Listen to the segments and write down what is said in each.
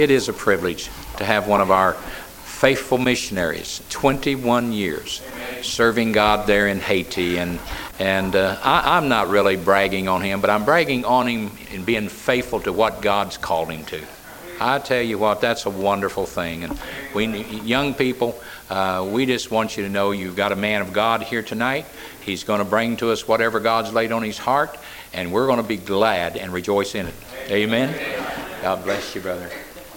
It is a privilege to have one of our faithful missionaries, 21 years, serving God there in Haiti. And I'm not really bragging on him, but I'm bragging on him in being faithful to what God's called him to. I tell you what, that's a wonderful thing. And we young people, we just want you to know you've got a man of God here tonight. He's going to bring to us whatever God's laid on his heart, and we're going to be glad and rejoice in it. Amen. God bless you, brother.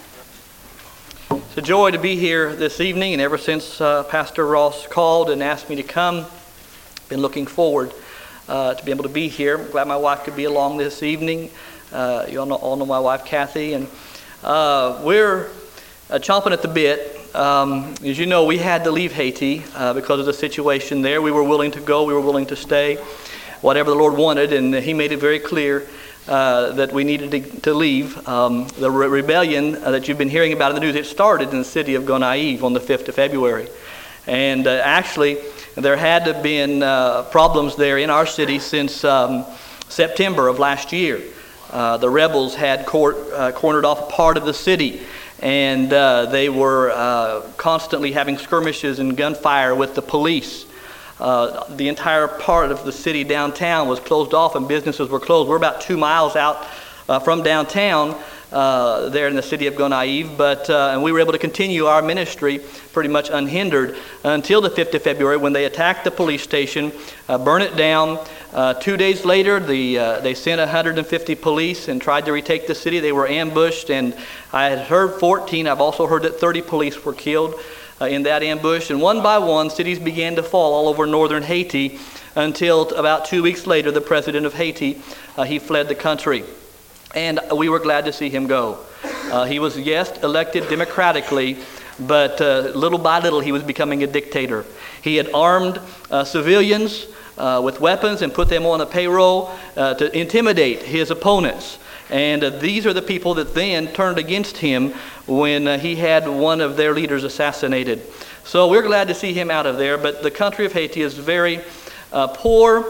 It's a joy to be here this evening, and ever since Pastor Ross called and asked me to come, been looking forward to be able to be here. I'm glad my wife could be along this evening. You all know my wife, Kathy, and we're chomping at the bit. As you know, we had to leave Haiti because of the situation there. We were willing to go. We were willing to stay, whatever the Lord wanted, and He made it very clear that we needed to leave. The rebellion that you've been hearing about in the news, it started in the city of Gonaives on the 5th of February. And actually, there had to have been problems there in our city since September of last year. The rebels had cornered off a part of the city, and they were constantly having skirmishes and gunfire with the police. The entire part of the city downtown was closed off and businesses were closed. We're about 2 miles out from downtown there in the city of Gonaives, and we were able to continue our ministry pretty much unhindered until the 5th of February when they attacked the police station, burned it down. 2 days later, they sent 150 police and tried to retake the city. They were ambushed, and I had heard 14. I've also heard that 30 police were killed in that ambush, and one by one cities began to fall all over northern Haiti until about 2 weeks later the president of Haiti, he fled the country, and we were glad to see him go. He was, yes, elected democratically, but little by little he was becoming a dictator. He had armed civilians with weapons and put them on a payroll to intimidate his opponents. And these are the people that then turned against him when he had one of their leaders assassinated. So we're glad to see him out of there, but the country of Haiti is very poor.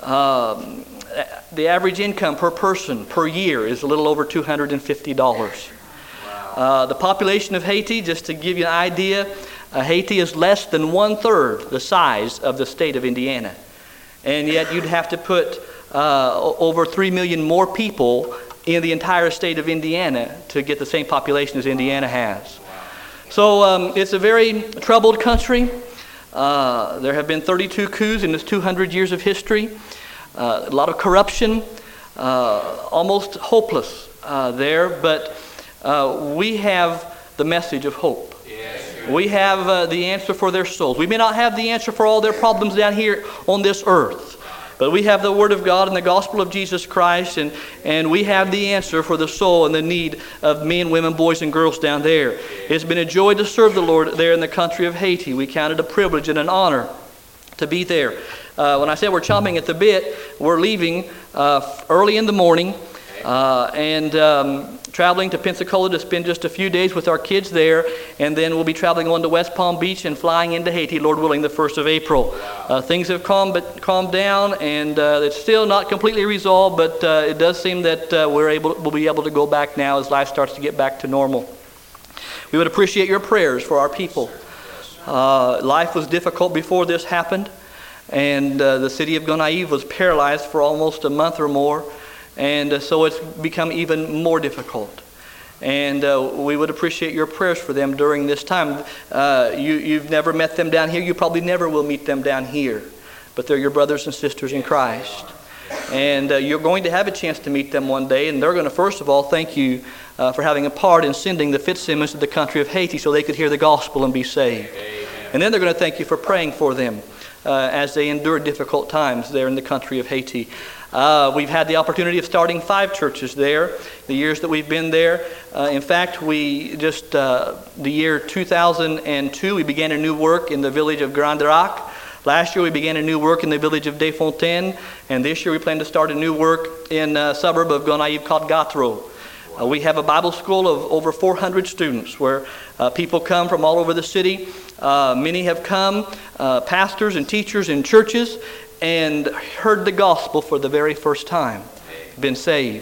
The average income per person per year is a little over $250. The population of Haiti, just to give you an idea, Haiti is less than 1/3 the size of the state of Indiana. And yet you'd have to put over 3 million more people in the entire state of Indiana to get the same population as Indiana has. So it's a very troubled country. There have been 32 coups in this 200 years of history. A lot of corruption, almost hopeless there, but we have the message of hope. We have the answer for their souls. We may not have the answer for all their problems down here on this earth, but we have the Word of God and the gospel of Jesus Christ, and we have the answer for the soul and the need of men, women, boys, and girls down there. It's been a joy to serve the Lord there in the country of Haiti. We count it a privilege and an honor to be there. When I said we're chomping at the bit, we're leaving early in the morning and traveling to Pensacola to spend just a few days with our kids there, and then we'll be traveling on to West Palm Beach and flying into Haiti, Lord willing, the 1st of April. Things have calmed down, and it's still not completely resolved, but it does seem that we'll be able to go back now as life starts to get back to normal. We would appreciate your prayers for our people. Life was difficult before this happened, and the city of Gonaives was paralyzed for almost a month or more. And so it's become even more difficult. And we would appreciate your prayers for them during this time. You've never met them down here. You probably never will meet them down here. But they're your brothers and sisters in Christ. And you're going to have a chance to meet them one day. And they're going to, first of all, thank you for having a part in sending the Fitzsimmons to the country of Haiti so they could hear the gospel and be saved. And then they're going to thank you for praying for them as they endure difficult times there in the country of Haiti. We've had the opportunity of starting 5 churches there the years that we've been there. In fact, we just the year 2002 we began a new work in the village of Grand Lac. Last year we began a new work in the village of Desfontaines, and this year we plan to start a new work in a suburb of Gonaives called Gatro. We have a Bible school of over 400 students where people come from all over the city. Many have come, pastors and teachers in churches, and heard the gospel for the very first time, been saved.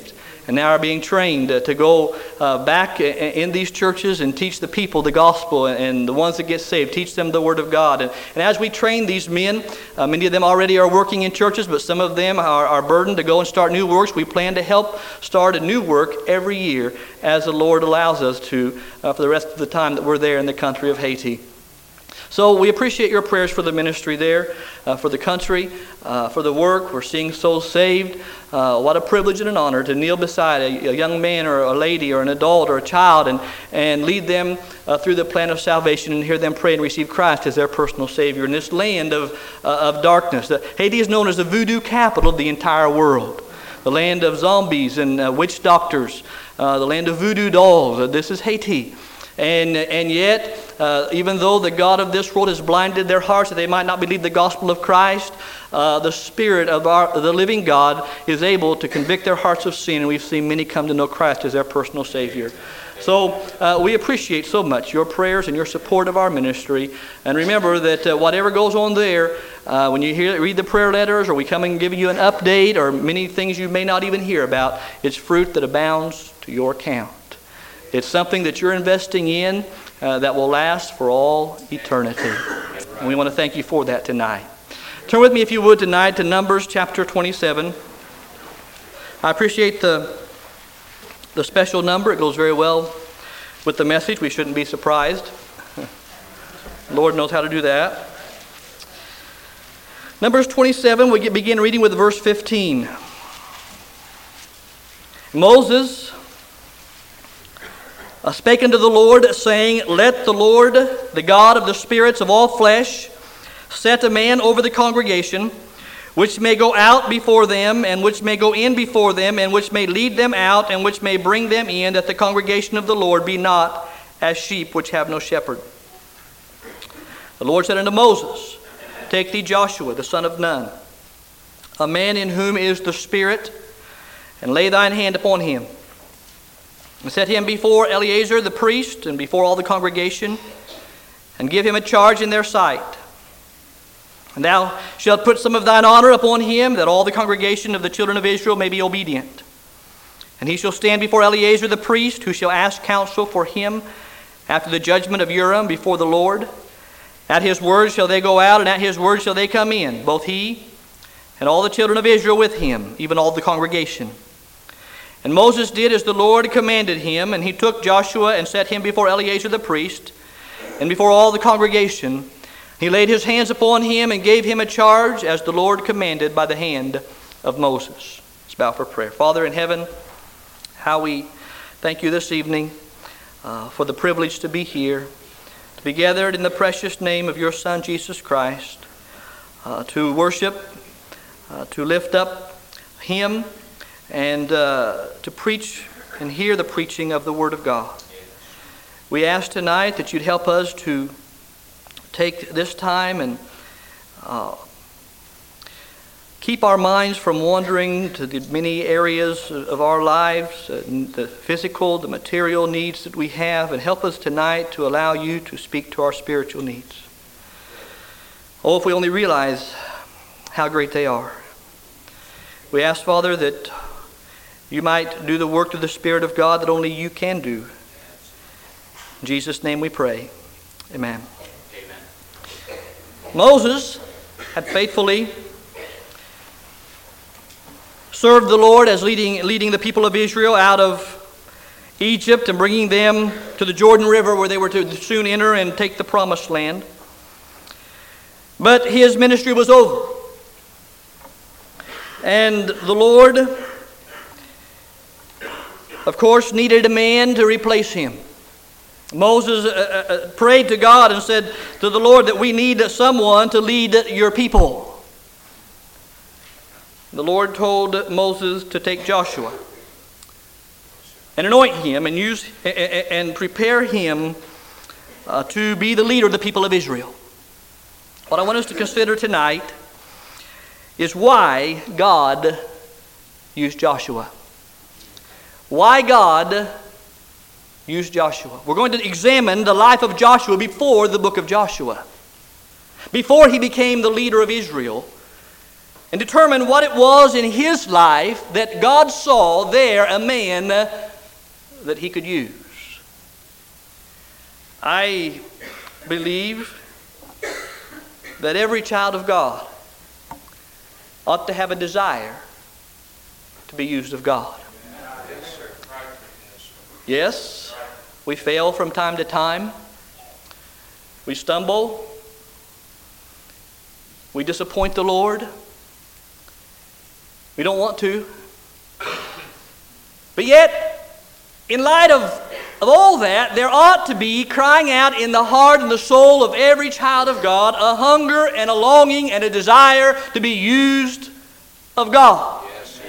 and now are being trained to go back in these churches and teach the people the gospel, and the ones that get saved, teach them the Word of God. And as we train these men, many of them already are working in churches, but some of them are burdened to go and start new works. We plan to help start a new work every year as the Lord allows us to for the rest of the time that we're there in the country of Haiti. So we appreciate your prayers for the ministry there, for the country, for the work. We're seeing souls saved. What a privilege and an honor to kneel beside a young man or a lady or an adult or a child and lead them through the plan of salvation and hear them pray and receive Christ as their personal Savior in this land of darkness. Haiti is known as the voodoo capital of the entire world, the land of zombies and witch doctors, the land of voodoo dolls. This is Haiti. And yet, even though the God of this world has blinded their hearts that they might not believe the gospel of Christ, the Spirit of the living God is able to convict their hearts of sin, and we've seen many come to know Christ as their personal Savior. So we appreciate so much your prayers and your support of our ministry. And remember that whatever goes on there, when you read the prayer letters, or we come and give you an update, or many things you may not even hear about, it's fruit that abounds to your account. It's something that you're investing in that will last for all eternity. And we want to thank you for that tonight. Turn with me, if you would, tonight to Numbers chapter 27. I appreciate the special number. It goes very well with the message. We shouldn't be surprised. The Lord knows how to do that. Numbers 27, we begin reading with verse 15. Moses spake unto the Lord, saying, Let the Lord, the God of the spirits of all flesh, set a man over the congregation, which may go out before them, and which may go in before them, and which may lead them out, and which may bring them in, that the congregation of the Lord be not as sheep which have no shepherd. The Lord said unto Moses, Take thee Joshua, the son of Nun, a man in whom is the Spirit, and lay thine hand upon him, and set him before Eleazar the priest, and before all the congregation, and give him a charge in their sight. And thou shalt put some of thine honor upon him, that all the congregation of the children of Israel may be obedient. And he shall stand before Eleazar the priest, who shall ask counsel for him after the judgment of Urim before the Lord. At his word shall they go out, and at his word shall they come in, both he and all the children of Israel with him, even all the congregation. And Moses did as the Lord commanded him, and he took Joshua and set him before Eleazar the priest, and before all the congregation. He laid his hands upon him and gave him a charge as the Lord commanded by the hand of Moses. Let's bow for prayer. Father in heaven, how we thank you this evening for the privilege to be here, to be gathered in the precious name of your Son, Jesus Christ, to worship, to lift up him, and to preach and hear the preaching of the Word of God. We ask tonight that you'd help us to take this time and keep our minds from wandering to the many areas of our lives, the physical, the material needs that we have, and help us tonight to allow you to speak to our spiritual needs. Oh, if we only realize how great they are. We ask, Father, that you might do the work of the Spirit of God that only you can do. In Jesus' name we pray. Amen. Amen. Moses had faithfully served the Lord as leading the people of Israel out of Egypt and bringing them to the Jordan River, where they were to soon enter and take the promised land. But his ministry was over. And the Lord, of course, needed a man to replace him. Moses prayed to God and said to the Lord that we need someone to lead your people. The Lord told Moses to take Joshua and anoint him and prepare him to be the leader of the people of Israel. What I want us to consider tonight is why God used Joshua. Why God used Joshua. We're going to examine the life of Joshua before the book of Joshua. Before he became the leader of Israel, and determine what it was in his life that God saw there a man that he could use. I believe that every child of God ought to have a desire to be used of God. Yes, we fail from time to time. We stumble. We disappoint the Lord. We don't want to. But yet, in light of all that, there ought to be crying out in the heart and the soul of every child of God a hunger and a longing and a desire to be used of God.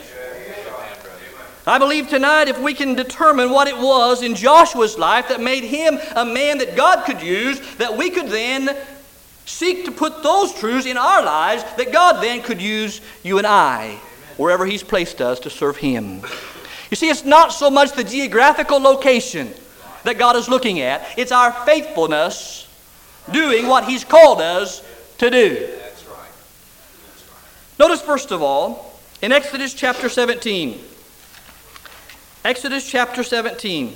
I believe tonight if we can determine what it was in Joshua's life that made him a man that God could use, that we could then seek to put those truths in our lives, that God then could use you and I wherever He's placed us to serve Him. You see, it's not so much the geographical location that God is looking at. It's our faithfulness doing what He's called us to do. Notice first of all, in Exodus chapter 17. Exodus chapter 17.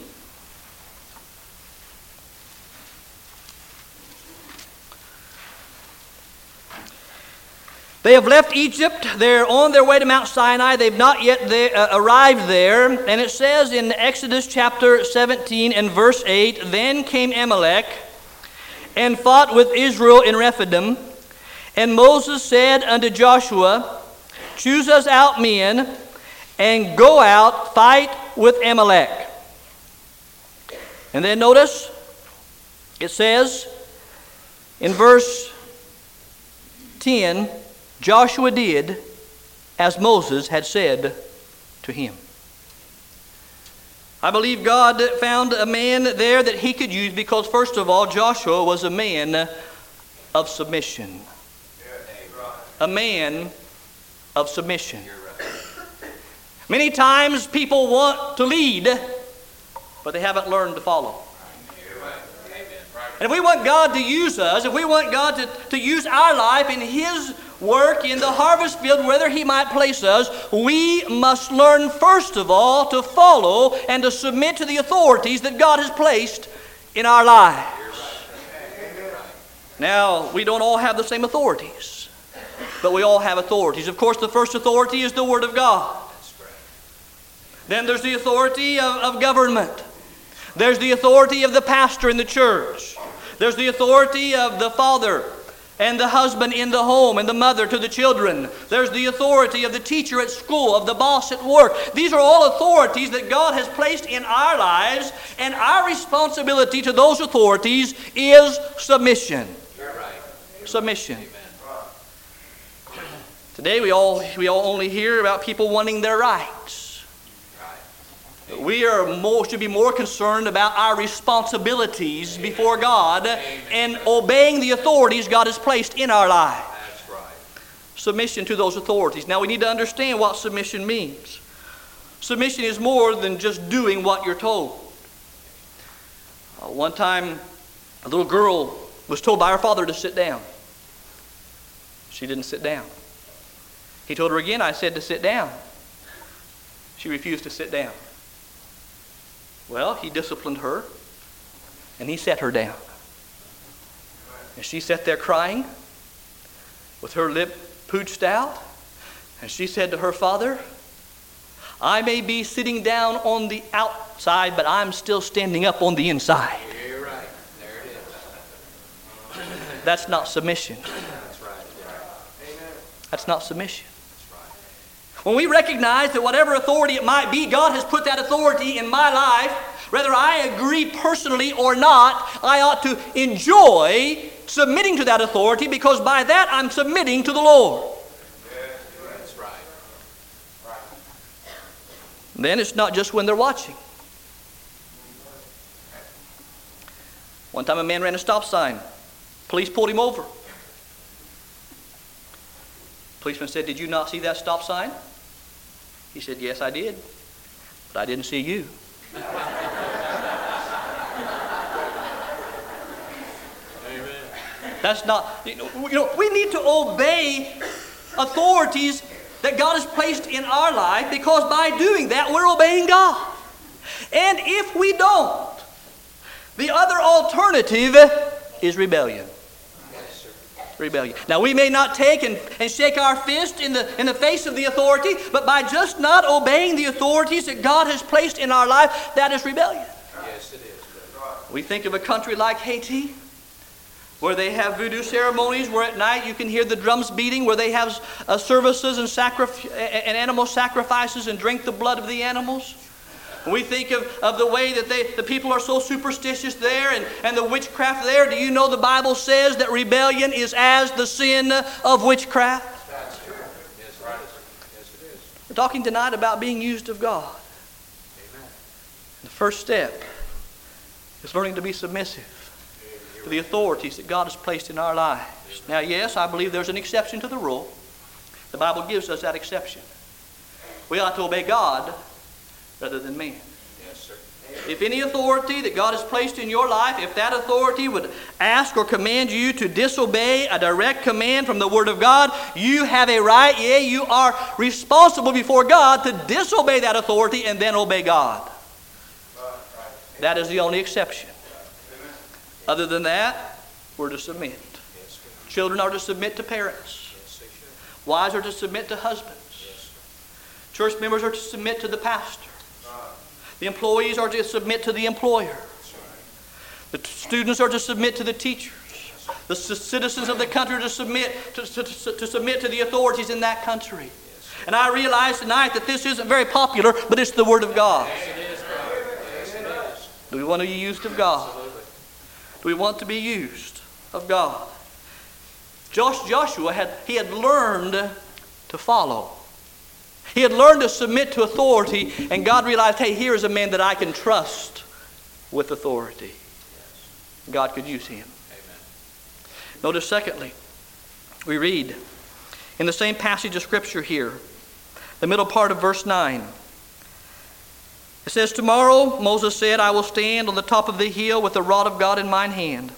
They have left Egypt. They're on their way to Mount Sinai. They've not yet arrived there. And it says in Exodus chapter 17 and verse 8, Then came Amalek and fought with Israel in Rephidim. And Moses said unto Joshua, Choose us out men, and go out, fight with Amalek. And then notice, it says in verse 10, Joshua did as Moses had said to him. I believe God found a man there that He could use because, first of all, Joshua was a man of submission. A man of submission. Many times people want to lead, but they haven't learned to follow. And if we want God to use us, if we want God to use our life in His work in the harvest field, whether He might place us, we must learn first of all to follow and to submit to the authorities that God has placed in our lives. Now, we don't all have the same authorities, but we all have authorities. Of course, the first authority is the Word of God. Then there's the authority of government. There's the authority of the pastor in the church. There's the authority of the father and the husband in the home and the mother to the children. There's the authority of the teacher at school, of the boss at work. These are all authorities that God has placed in our lives, and our responsibility to those authorities is submission. Submission. Today we all only hear about people wanting their rights. We should be more concerned about our responsibilities before God and obeying the authorities God has placed in our lives. That's right. Submission to those authorities. Now we need to understand what submission means. Submission is more than just doing what you're told. One time, a little girl was told by her father to sit down. She didn't sit down. He told her again, I said to sit down. She refused to sit down. Well, he disciplined her, and he set her down. And she sat there crying, with her lip pooched out, and she said to her father, I may be sitting down on the outside, but I'm still standing up on the inside. You're right. There it is. That's not submission. That's right. That's not submission. When we recognize that whatever authority it might be, God has put that authority in my life, whether I agree personally or not, I ought to enjoy submitting to that authority because by that I'm submitting to the Lord. That's right. Then it's not just when they're watching. One time a man ran a stop sign. Police pulled him over. Policeman said, did you not see that stop sign? He said, yes, I did, but I didn't see you. Amen. That's not, we need to obey authorities that God has placed in our life, because by doing that we're obeying God. And if we don't, the other alternative is rebellion. Rebellion. Now, we may not take and shake our fist in the face of the authority, but by just not obeying the authorities that God has placed in our life, that is rebellion. Yes, it is. We think of a country like Haiti, where they have voodoo ceremonies, where at night you can hear the drums beating, where they have services and animal sacrifices and drink the blood of the animals. We think of the way that the people are so superstitious there and the witchcraft there. Do you know the Bible says that rebellion is as the sin of witchcraft? That's true. Yes, right. Yes, it is. We're talking tonight about being used of God. Amen. The first step is learning to be submissive to the authorities that God has placed in our lives. Now, yes, I believe there's an exception to the rule. The Bible gives us that exception. We ought to obey God rather than men. Yes, sir. If any authority that God has placed in your life, if that authority would ask or command you to disobey a direct command from the Word of God, you have a right, you are responsible before God to disobey that authority and then obey God. That is the only exception. Other than that, we're to submit. Children are to submit to parents. Wives are to submit to husbands. Church members are to submit to the pastor. The employees are to submit to the employer. The students are to submit to the teachers. The citizens of the country are to submit to the authorities in that country. And I realize tonight that this isn't very popular, but it's the Word of God. Do we want to be used of God? Do we want to be used of God? Joshua had learned to follow. He had learned to submit to authority, and God realized, hey, here is a man that I can trust with authority. God could use him. Amen. Notice, secondly, we read in the same passage of Scripture here, the middle part of verse 9. It says, tomorrow, Moses said, I will stand on the top of the hill with the rod of God in mine hand.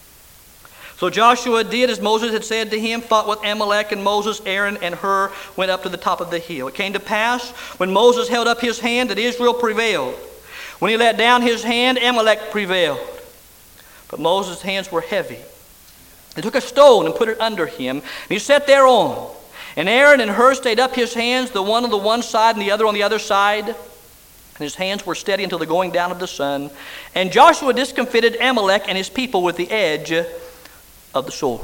So Joshua did as Moses had said to him, fought with Amalek, and Moses, Aaron, and Hur went up to the top of the hill. It came to pass, when Moses held up his hand, that Israel prevailed. When he let down his hand, Amalek prevailed. But Moses' hands were heavy. He took a stone and put it under him, and he sat thereon. And Aaron and Hur stayed up his hands, the one on the one side and the other on the other side. And his hands were steady until the going down of the sun. And Joshua discomfited Amalek and his people with the edge of the sword.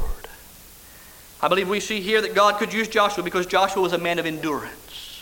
I believe we see here that God could use Joshua because Joshua was a man of endurance.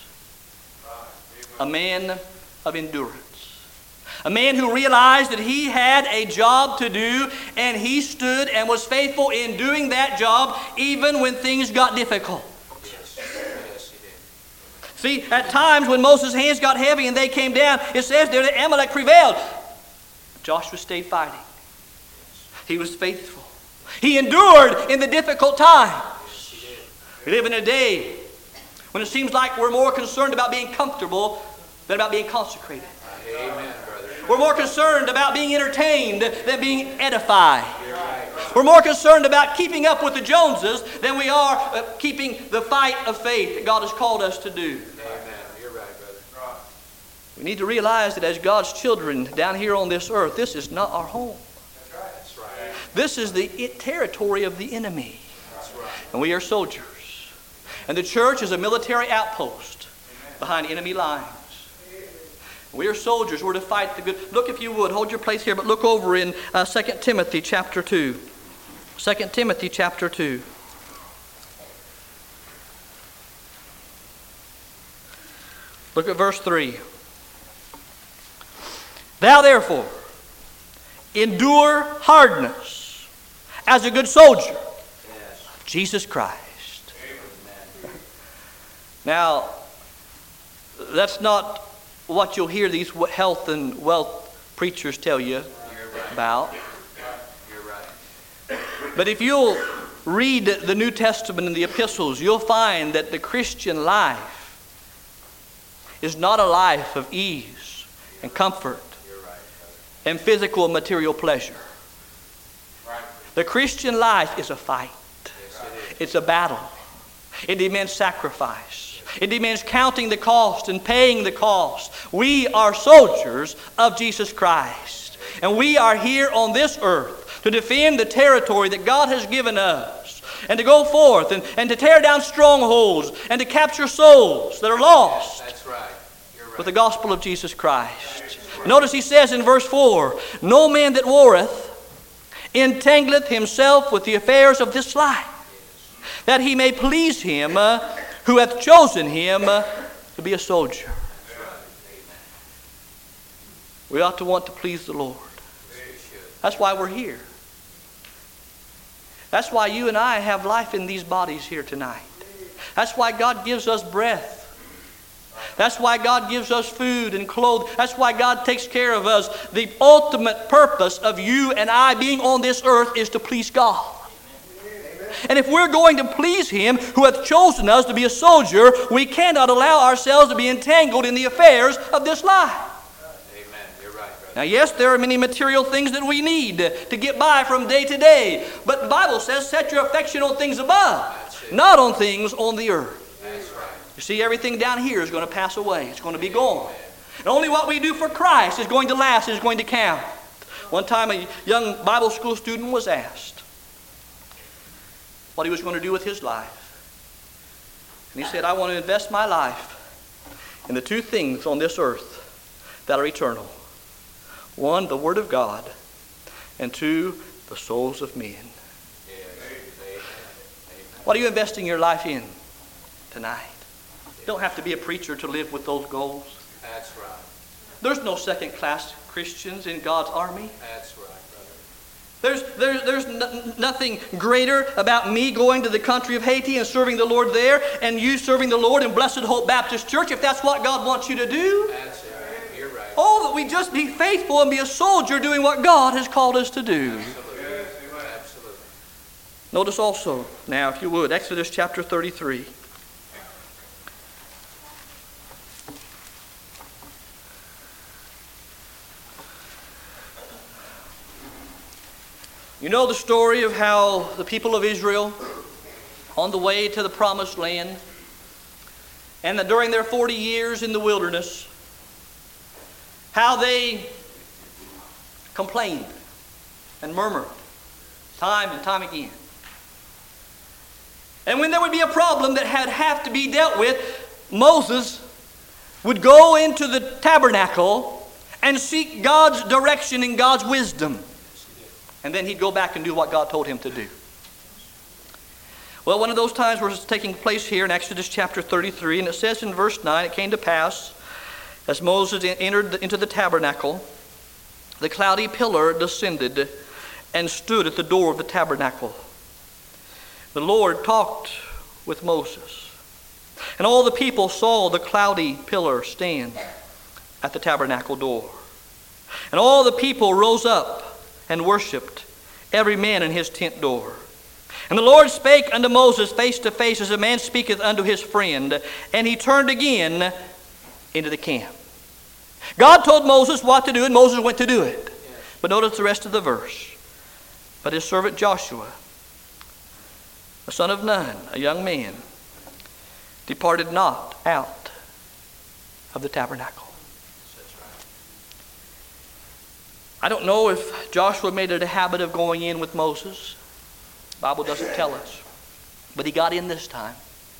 A man of endurance. A man who realized that he had a job to do, and he stood and was faithful in doing that job even when things got difficult. Yes, he did. See, at times when Moses' hands got heavy and they came down, it says there that Amalek prevailed. Joshua stayed fighting. He was faithful. He endured in the difficult times. We live in a day when it seems like we're more concerned about being comfortable than about being consecrated. Amen, brother. We're more concerned about being entertained than being edified. We're more concerned about keeping up with the Joneses than we are keeping the fight of faith that God has called us to do. Amen. You're right, brother. We need to realize that as God's children down here on this earth, this is not our home. That's right. This is the territory of the enemy. That's right. And we are soldiers. And the church is a military outpost behind enemy lines. We are soldiers. We're to fight the good. Look, if you would, hold your place here, but look over in 2 Timothy chapter 2. 2 Timothy chapter 2. Look at verse 3. Thou therefore endure hardness as a good soldier of Jesus Christ. Now, that's not what you'll hear these health and wealth preachers tell you about. You're right. But if you'll read the New Testament and the epistles, you'll find that the Christian life is not a life of ease and comfort and physical and material pleasure. The Christian life is a fight. It's a battle. It demands sacrifice. It demands counting the cost and paying the cost. We are soldiers of Jesus Christ. And we are here on this earth to defend the territory that God has given us, and to go forth and to tear down strongholds and to capture souls that are lost. That's right. You're right. With the gospel of Jesus Christ. Notice he says in verse 4, no man that warreth entangleth himself with the affairs of this life, that he may please him who hath chosen him to be a soldier. We ought to want to please the Lord. That's why we're here. That's why you and I have life in these bodies here tonight. That's why God gives us breath. That's why God gives us food and clothes. That's why God takes care of us. The ultimate purpose of you and I being on this earth is to please God. And if we're going to please Him who hath chosen us to be a soldier, we cannot allow ourselves to be entangled in the affairs of this life. Amen. You're right, brother. Now, yes, there are many material things that we need to get by from day to day. But the Bible says, set your affection on things above, not on things on the earth. That's right. You see, everything down here is going to pass away. It's going to be gone. And only what we do for Christ is going to last, is going to count. One time a young Bible school student was asked what he was going to do with his life. And he said, I want to invest my life in the two things on this earth that are eternal. One, the Word of God, and two, the souls of men. What are you investing your life in tonight? You don't have to be a preacher to live with those goals. That's right. There's no second-class Christians in God's army. That's right, brother. There's nothing greater about me going to the country of Haiti and serving the Lord there, and you serving the Lord in Blessed Hope Baptist Church, if that's what God wants you to do. That's it. You're right. Oh, that we just be faithful and be a soldier doing what God has called us to do. Absolutely. Absolutely. Notice also, now if you would, Exodus chapter 33. You know the story of how the people of Israel, on the way to the promised land, and that during their 40 years in the wilderness, how they complained and murmured time and time again. And when there would be a problem that had have to be dealt with, Moses would go into the tabernacle and seek God's direction and God's wisdom. And then he'd go back and do what God told him to do. Well, one of those times was taking place here in Exodus chapter 33, and it says in verse 9, it came to pass, as Moses entered into the tabernacle, the cloudy pillar descended and stood at the door of the tabernacle. The Lord talked with Moses, and all the people saw the cloudy pillar stand at the tabernacle door. And all the people rose up and worshipped, every man in his tent door. And the Lord spake unto Moses face to face, as a man speaketh unto his friend. And he turned again into the camp. God told Moses what to do, and Moses went to do it. But notice the rest of the verse. But his servant Joshua, the son of Nun, a young man, departed not out of the tabernacle. I don't know if Joshua made it a habit of going in with Moses. The Bible doesn't tell us. But he got in this time.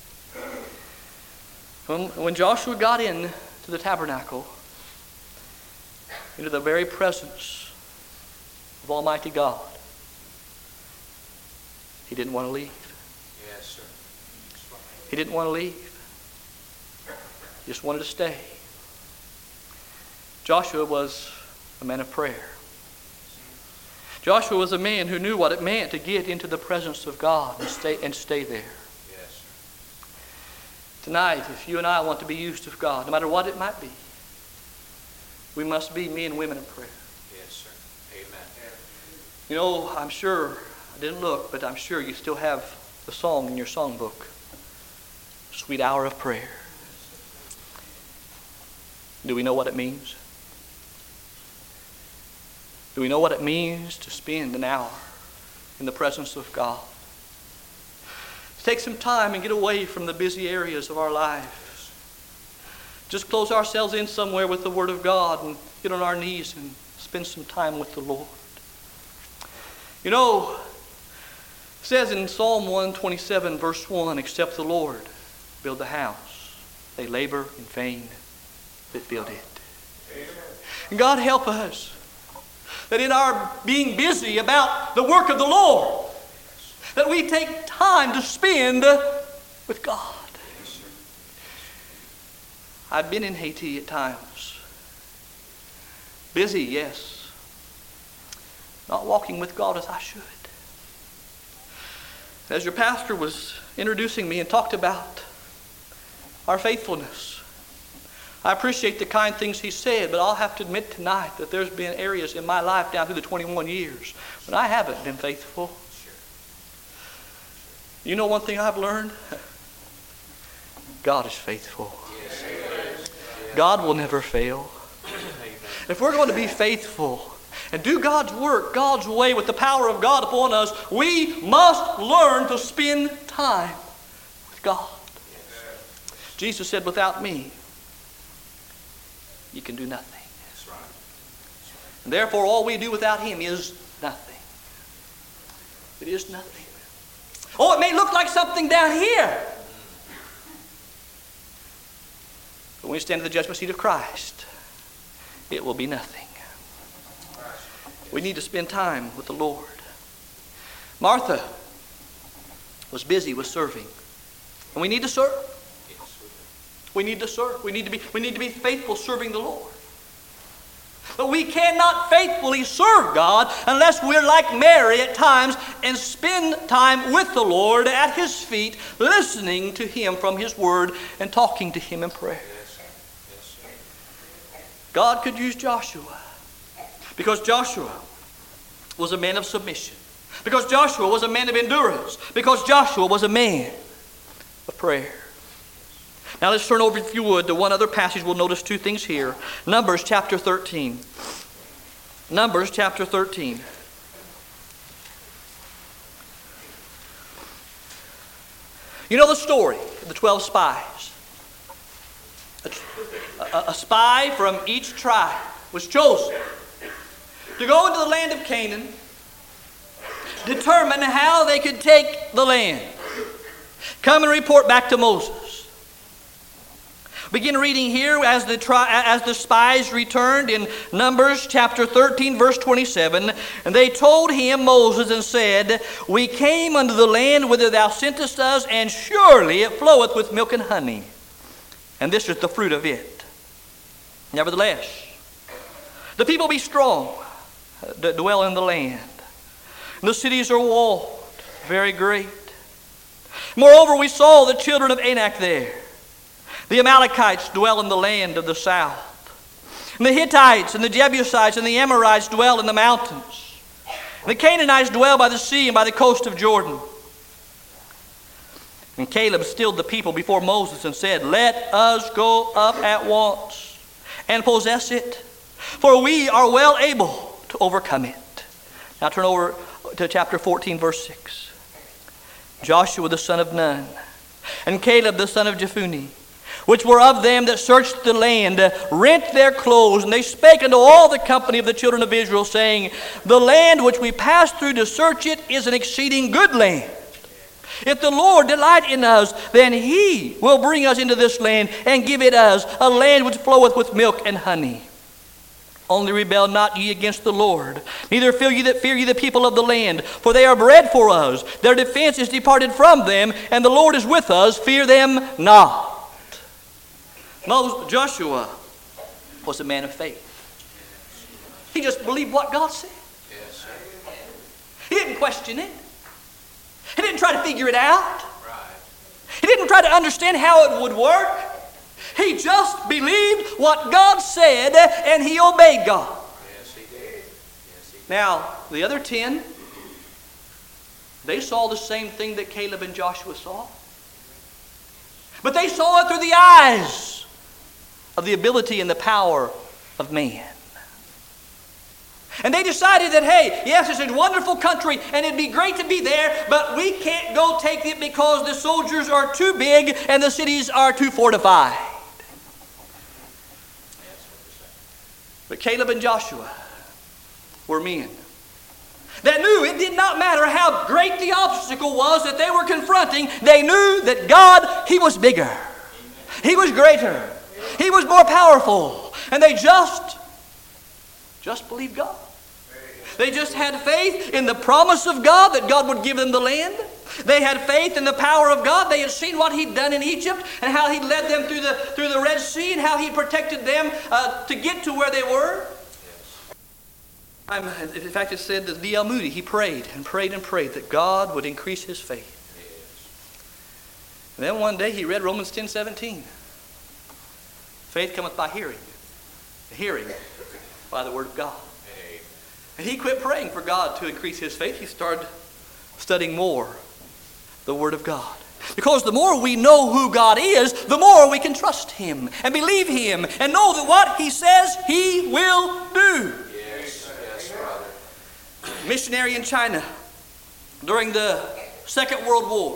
When Joshua got in to the tabernacle, into the very presence of Almighty God, he didn't want to leave. Yes, sir. He didn't want to leave. He just wanted to stay. Joshua was a man of prayer. Joshua was a man who knew what it meant to get into the presence of God and stay there. Yes, sir. Tonight, if you and I want to be used of God, no matter what it might be, we must be men and women of prayer. Yes, sir. Amen. You know, I'm sure, I didn't look, but I'm sure you still have the song in your songbook, Sweet Hour of Prayer. Do we know what it means? Do we know what it means to spend an hour in the presence of God? to take some time and get away from the busy areas of our lives. Just close ourselves in somewhere with the Word of God and get on our knees and spend some time with the Lord. You know, it says in Psalm 127, verse 1, except the Lord build the house, they labor in vain that build it. And God help us that in our being busy about the work of the Lord, that we take time to spend with God. I've been in Haiti at times. Busy, yes. Not walking with God as I should. As your pastor was introducing me and talked about our faithfulness, I appreciate the kind things he said, but I'll have to admit tonight that there's been areas in my life down through the 21 years when I haven't been faithful. You know one thing I've learned? God is faithful. God will never fail. If we're going to be faithful and do God's work, God's way, with the power of God upon us, we must learn to spend time with God. Jesus said, without me, you can do nothing. And therefore, all we do without Him is nothing. It is nothing. Oh, it may look like something down here. But when we stand at the judgment seat of Christ, it will be nothing. We need to spend time with the Lord. Martha was busy with serving. And we need to serve. We need to serve. We need to be faithful serving the Lord. But we cannot faithfully serve God unless we're like Mary at times and spend time with the Lord at His feet, listening to Him from His Word and talking to Him in prayer. God could use Joshua because Joshua was a man of submission, because Joshua was a man of endurance, because Joshua was a man of prayer. Now let's turn over, if you would, to one other passage. We'll notice two things here. Numbers chapter 13. Numbers chapter 13. You know the story of the 12 spies. A spy from each tribe was chosen to go into the land of Canaan, determine how they could take the land, come and report back to Moses. Begin reading here as the spies returned in Numbers chapter 13, verse 27. And they told him, Moses, and said, we came unto the land whither thou sentest us, and surely it floweth with milk and honey. And this is the fruit of it. Nevertheless, the people be strong that dwell in the land. And the cities are walled, very great. Moreover, we saw the children of Anak there. The Amalekites dwell in the land of the south. And the Hittites and the Jebusites and the Amorites dwell in the mountains. And the Canaanites dwell by the sea and by the coast of Jordan. And Caleb stilled the people before Moses and said, let us go up at once and possess it, for we are well able to overcome it. Now turn over to chapter 14, verse 6. Joshua the son of Nun and Caleb the son of Jephunneh, which were of them that searched the land, rent their clothes, and they spake unto all the company of the children of Israel, saying, the land which we passed through to search it is an exceeding good land. If the Lord delight in us, then He will bring us into this land and give it us, a land which floweth with milk and honey. Only rebel not ye against the Lord, neither fear ye the people of the land, for they are bread for us. Their defense is departed from them, and the Lord is with us. Fear them not. Joshua was a man of faith. He just believed what God said. He didn't question it. He didn't try to figure it out. He didn't try to understand how it would work. He just believed what God said, and he obeyed God. Now, the other 10, they saw the same thing that Caleb and Joshua saw. But they saw it through the eyes of the ability and the power of man. And they decided that, hey, yes, it's a wonderful country and it'd be great to be there, but we can't go take it because the soldiers are too big and the cities are too fortified. But Caleb and Joshua were men that knew it did not matter how great the obstacle was that they were confronting. They knew that God, He was bigger. He was greater. He was more powerful. And they just believed God. They just had faith in the promise of God that God would give them the land. They had faith in the power of God. They had seen what He'd done in Egypt and how He led them through the Red Sea and how He protected them to get to where they were. In fact, it said that D.L. Moody, he prayed and prayed and prayed that God would increase his faith. And then one day he read Romans 10:17. Faith cometh by hearing, the hearing by the Word of God. And he quit praying for God to increase his faith. He started studying more the Word of God. Because the more we know who God is, the more we can trust Him and believe Him and know that what He says He will do. Missionary in China during the Second World War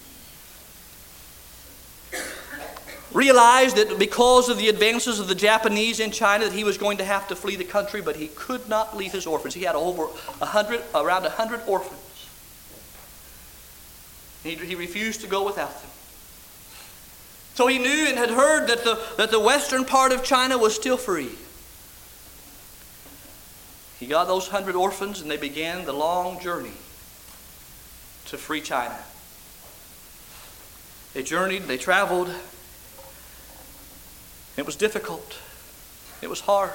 realized that because of the advances of the Japanese in China that he was going to have to flee the country, but he could not leave his orphans. He had around 100 orphans. He refused to go without them. So he knew and had heard that the western part of China was still free. He got those 100 orphans and they began the long journey to free China. They journeyed, they traveled. It was difficult. It was hard.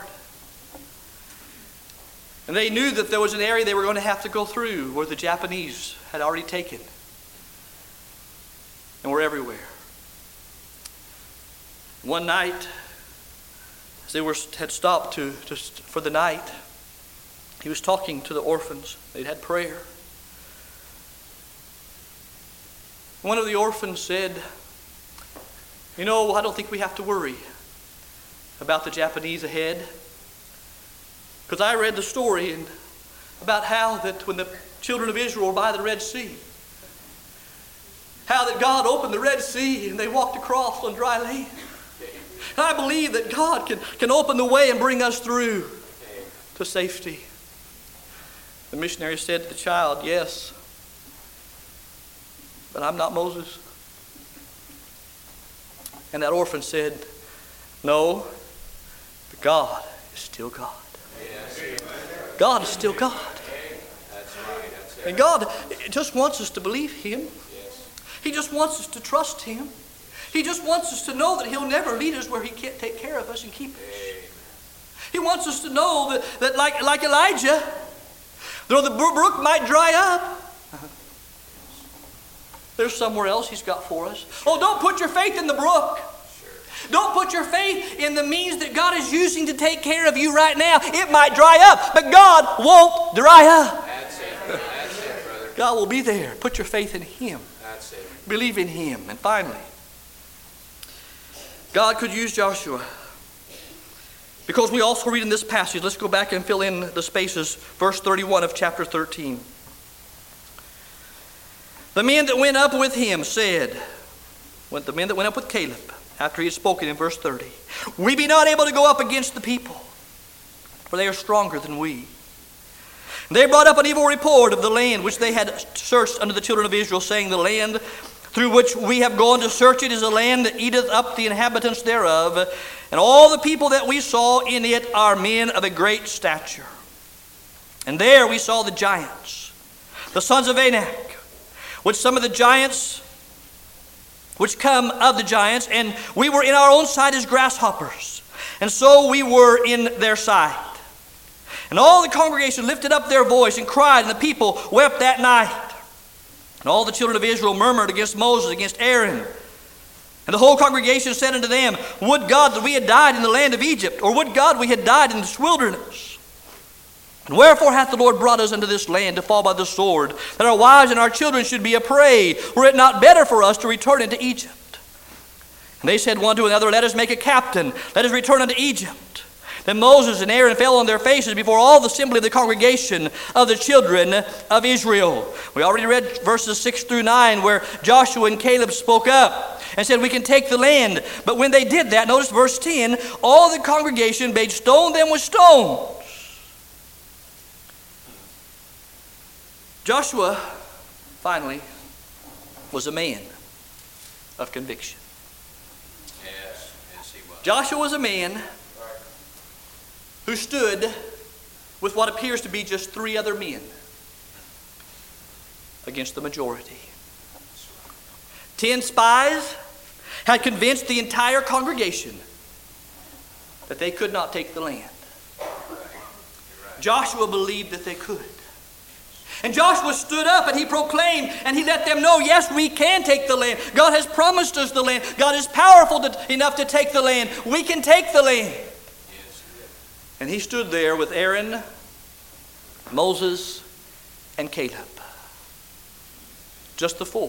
And they knew that there was an area they were going to have to go through where the Japanese had already taken and were everywhere. One night, as they had stopped for the night, he was talking to the orphans. They'd had prayer. One of the orphans said, "You know, I don't think we have to worry about the Japanese ahead. Because I read the story about how that when the children of Israel were by the Red Sea, how that God opened the Red Sea and they walked across on dry land. And I believe that God can open the way and bring us through to safety." The missionary said to the child, "Yes, but I'm not Moses." And that orphan said, "No, but God is still God. God is still God. And God just wants us to believe Him. He just wants us to trust Him. He just wants us to know that He'll never lead us where He can't take care of us and keep us. He wants us to know that like Elijah, though the brook might dry up, there's somewhere else He's got for us. Oh, don't put your faith in the brook. Don't put your faith in the means that God is using to take care of you right now. It might dry up, but God won't dry up. That's it, brother. God will be there. Put your faith in Him. That's it. Believe in Him. And finally, God could use Joshua. Because we also read in this passage, let's go back and fill in the spaces, verse 31 of chapter 13. The men that went up with him said, the men that went up with Caleb, after he had spoken in verse 30, "We be not able to go up against the people, for they are stronger than we." And they brought up an evil report of the land which they had searched unto the children of Israel, saying, "The land through which we have gone to search it is a land that eateth up the inhabitants thereof. And all the people that we saw in it are men of a great stature. And there we saw the giants, the sons of Anak, which some of the giants, which come of the giants, and we were in our own sight as grasshoppers, and so we were in their sight. And all the congregation lifted up their voice and cried, and the people wept that night. And all the children of Israel murmured against Moses, against Aaron. And the whole congregation said unto them, "Would God that we had died in the land of Egypt, or would God we had died in this wilderness? And wherefore hath the Lord brought us into this land to fall by the sword, that our wives and our children should be a prey? Were it not better for us to return into Egypt?" And they said one to another, "Let us make a captain, let us return unto Egypt, Then Moses and Aaron fell on their faces before all the assembly of the congregation of the children of Israel. We already read verses 6 through 9 where Joshua and Caleb spoke up and said, we can take the land. But when they did that, notice verse 10, all the congregation made stone them with stones. Joshua, finally, was a man of conviction. Yes, he was. Joshua was a man who stood with what appears to be just 3 other men against the majority. 10 spies had convinced the entire congregation that they could not take the land. Joshua believed that they could. And Joshua stood up and he proclaimed and he let them know, yes, we can take the land. God has promised us the land. God is powerful enough to take the land. We can take the land. And he stood there with Aaron, Moses, and Caleb. Just the 4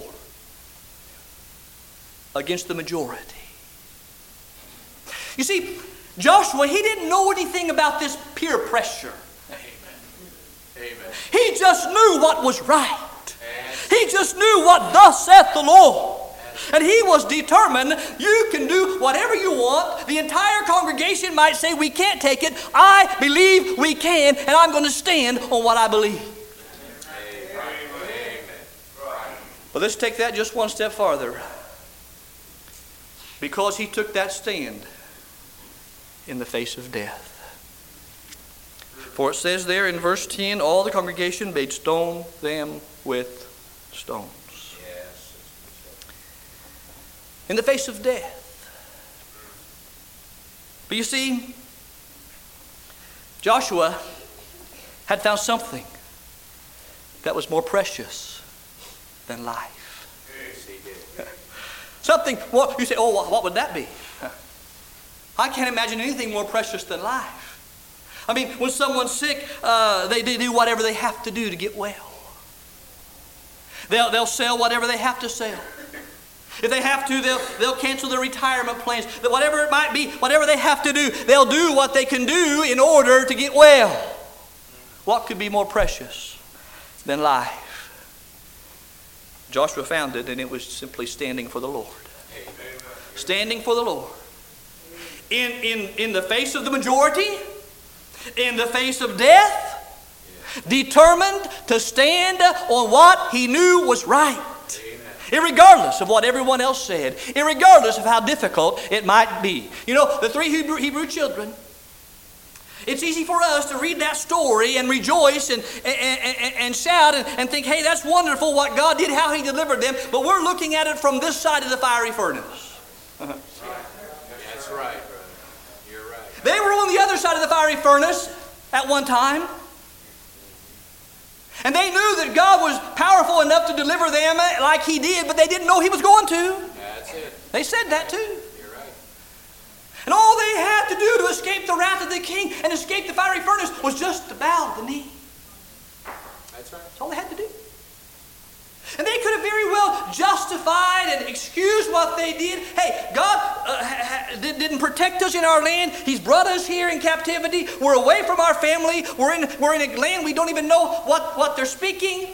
against the majority. You see, Joshua, he didn't know anything about this peer pressure. Amen. He just knew what was right. He just knew what thus saith the Lord. And he was determined, you can do whatever you want. The entire congregation might say we can't take it. I believe we can, and I'm going to stand on what I believe. But let's take that just one step farther. Because he took that stand in the face of death. For it says there in verse 10, all the congregation made stone them with stones. Yes. In the face of death. But you see, Joshua had found something that was more precious than life. Yes, he did. Something, well, you say, oh, what would that be? I can't imagine anything more precious than life. I mean, when someone's sick, they do whatever they have to do to get well. They'll sell whatever they have to sell. If they have to, they'll cancel their retirement plans. Whatever it might be, whatever they have to do, they'll do what they can do in order to get well. What could be more precious than life? Joshua found it, and it was simply standing for the Lord. Standing for the Lord. In the face of the majority, in the face of death, determined to stand on what he knew was right. Irregardless of what everyone else said, irregardless of how difficult it might be. You know, the 3 Hebrew children, it's easy for us to read that story and rejoice and shout and think, hey, that's wonderful what God did, how he delivered them, but we're looking at it from this side of the fiery furnace. That's right, brother. You're right. They were on the other side of the fiery furnace at one time. And they knew that God was powerful enough to deliver them like he did, but they didn't know he was going to. That's it. They said that too. You're right. And all they had to do to escape the wrath of the king and escape the fiery furnace was just to bow the knee. That's right. That's all they had to do. And they could have very well justified and excused what they did. Hey, God didn't protect us in our land. He's brought us here in captivity. We're away from our family. We're in a land we don't even know what they're speaking.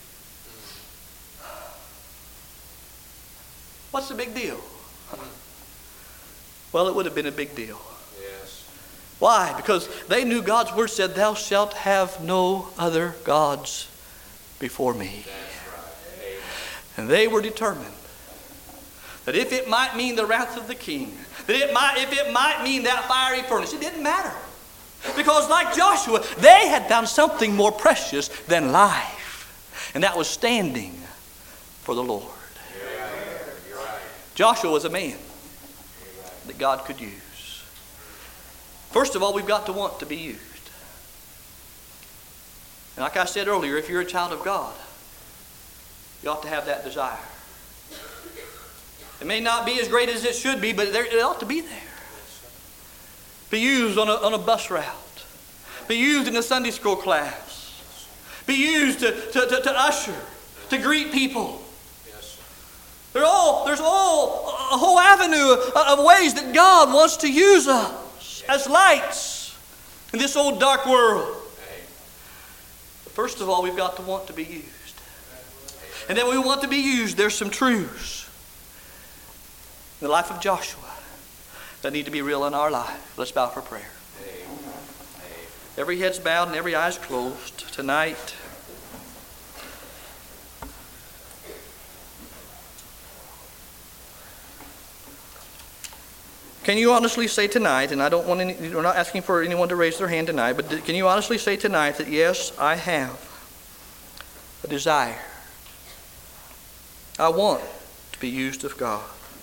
What's the big deal? Well, it would have been a big deal. Yes. Why? Because they knew God's word said, thou shalt have no other gods before me. And they were determined that if it might mean the wrath of the king, that if it might mean that fiery furnace, it didn't matter. Because like Joshua, they had found something more precious than life. And that was standing for the Lord. You're right. Joshua was a man that God could use. First of all, we've got to want to be used. And like I said earlier, if you're a child of God, you ought to have that desire. It may not be as great as it should be, but it ought to be there. Be used on a bus route. Be used in a Sunday school class. Be used to usher, to greet people. There's a whole avenue of ways that God wants to use us as lights in this old dark world. But first of all, we've got to want to be used. And then when we want to be used, there's some truths in the life of Joshua that need to be real in our life. Let's bow for prayer. Every head's bowed and every eye's closed tonight. Can you honestly say tonight, and we're not asking for anyone to raise their hand tonight, but can you honestly say tonight that yes, I have a desire. I want to be used of God.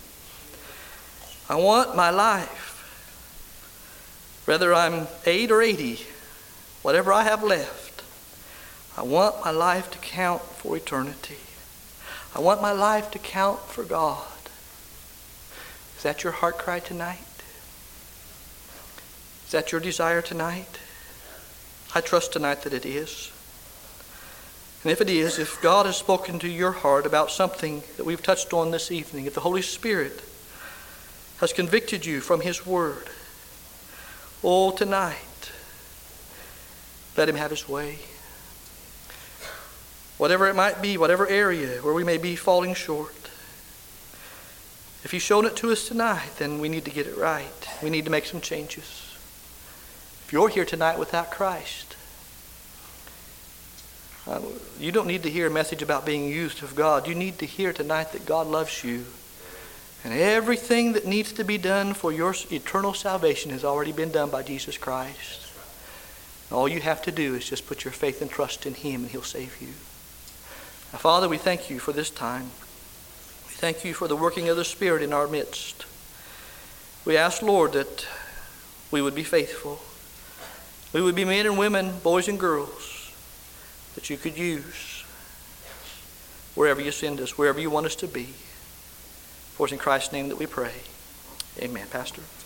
I want my life, whether I'm 8 or 80, whatever I have left, I want my life to count for eternity. I want my life to count for God. Is that your heart cry tonight? Is that your desire tonight? I trust tonight that it is. And if it is, if God has spoken to your heart about something that we've touched on this evening, if the Holy Spirit has convicted you from His Word, oh, tonight, let Him have His way. Whatever it might be, whatever area where we may be falling short, if He's shown it to us tonight, then we need to get it right. We need to make some changes. If you're here tonight without Christ, you don't need to hear a message about being used of God. You need to hear tonight that God loves you. And everything that needs to be done for your eternal salvation has already been done by Jesus Christ. All you have to do is just put your faith and trust in Him and He'll save you. Now, Father, we thank You for this time. We thank You for the working of the Spirit in our midst. We ask, Lord, that we would be faithful. We would be men and women, boys and girls, that You could use wherever You send us, wherever You want us to be. For it's in Christ's name that we pray. Amen. Pastor.